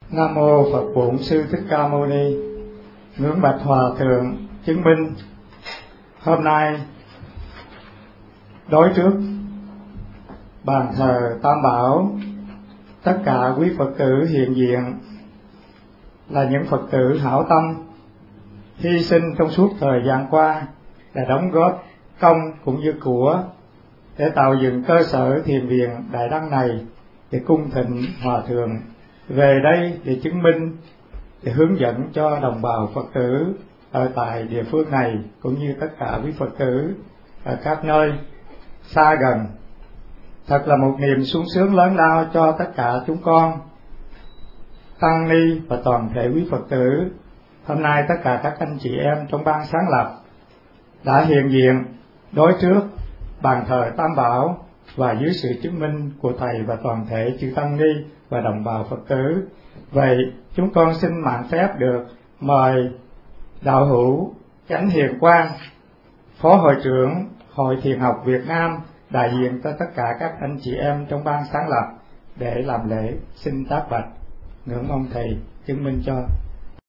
Nam mô Phật Bổn Sư Thích Ca Mâu Ni. Ngưỡng bạch Hòa thượng chứng minh, hôm nay đối trước bàn thờ Tam Bảo, tất cả quý Phật tử hiện diện là những Phật tử hảo tâm, hy sinh trong suốt thời gian qua để đóng góp công cũng như của để tạo dựng cơ sở thiền viện Đại Đăng này, để cung thịnh Hòa thượng về đây để chứng minh, để hướng dẫn cho đồng bào Phật tử ở tại địa phương này cũng như tất cả quý Phật tử ở các nơi xa gần. Thật là một niềm sung sướng lớn lao cho tất cả chúng con, tăng ni và toàn thể quý Phật tử. Hôm nay tất cả các anh chị em trong ban sáng lập đã hiện diện đối trước bàn thờ Tam Bảo và dưới sự chứng minh của thầy và toàn thể chư tăng ni và đồng bào Phật tử. Vậy chúng con xin mạn phép được mời đạo hữu Chánh Hiền Quang, Phó Hội trưởng Hội Thiền học Việt Nam, đại diện cho tất cả các anh chị em trong ban sáng lập để làm lễ xin tác bạch. Ngưỡng mong thầy chứng minh cho.